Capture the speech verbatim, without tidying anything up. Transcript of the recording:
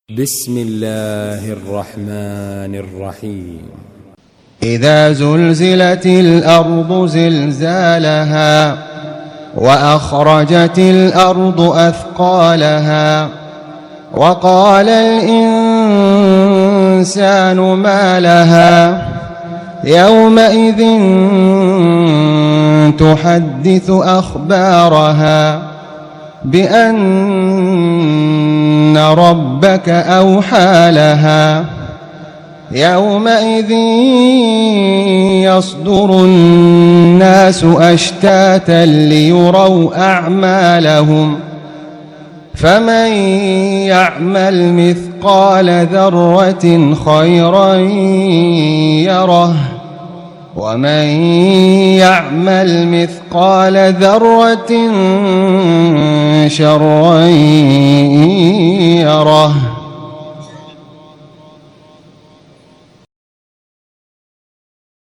بسم الله الرحمن الرحيم. إذا زلزلت الأرض زلزالها وأخرجت الأرض أثقالها وقال الإنسان ما لها يومئذ تحدث أخبارها بأن ربك أوحى لها يومئذ يصدر الناس أشتاتا ليروا أعمالهم فمن يعمل مثقال ذرة خيرا يره ومن يعمل مثقال ذرة شرا يره.